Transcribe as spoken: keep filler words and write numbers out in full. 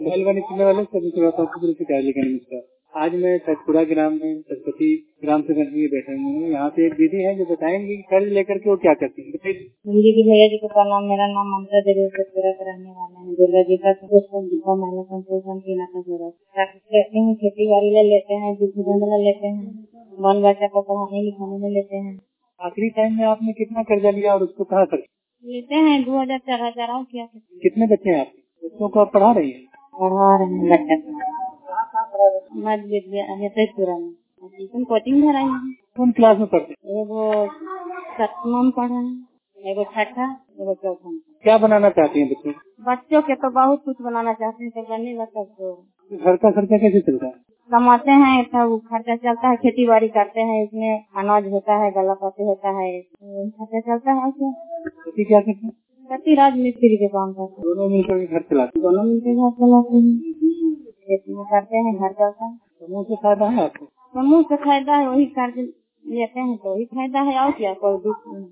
बैलवानी सुनने वाले सभी श्रोताओं को दिल से प्यार लेकर नमस्कार। आज मैं सतपुरा ग्राम में सरस्वती ग्राम से में बैठे हुए हूँ। यहाँ पे एक दीदी है जो बताएंगे कि कर्ज लेकर के वो क्या करती है। जी की भैया जी का प्रणाम। मेरा नाम ममता देवी सतपुरा के रहने वाले हैं। दुर्गा जी का महिला संशोधन पीना का जरूरत लेते हैं, खेती बाड़ी ले लेते हैं, दूध ले लेते हैं, बाल बच्चा को पढ़ाने लिखाने में लेते हैं। आखिरी टाइम में आपने कितना कर्जा लिया और उसको कहाँ कर लेते हैं? दो हजार चार हजार और क्या। कितने बच्चे हैं आपके? बच्चों को आप पढ़ा रही हैं? पढ़ा रहे हैं बच्चा को मध्य विद्यालय में कोचिंग भरा है। कौन क्लास में पढ़ते? एगो सप्तम में पढ़ा है, एगो छठा, एगो चौथा में। क्या बनाना चाहती हैं बच्चों? बच्चों के तो बहुत कुछ बनाना चाहते हैं, तो बनेगा तब तो। घर का खर्चा कैसे चलता है? कमाते हैं तब खर्चा चलता है, खेती बाड़ी करते हैं, इसमें अनाज होता है, गला पाती होता है, खर्चा चलता है। क्या खेती क्या करते हैं? खेती राज मिस्त्री के काम करते हैं। दोनों मिलकर घर चलाते हैं? दोनों मिलकर घर चलाते हैं, खेती में करते हैं, घर चलता है। समूह से फायदा है आपको? समूह से फायदा है, वही कर्ज लेते हैं तो वही फायदा है, और क्या कोई दुख नहीं।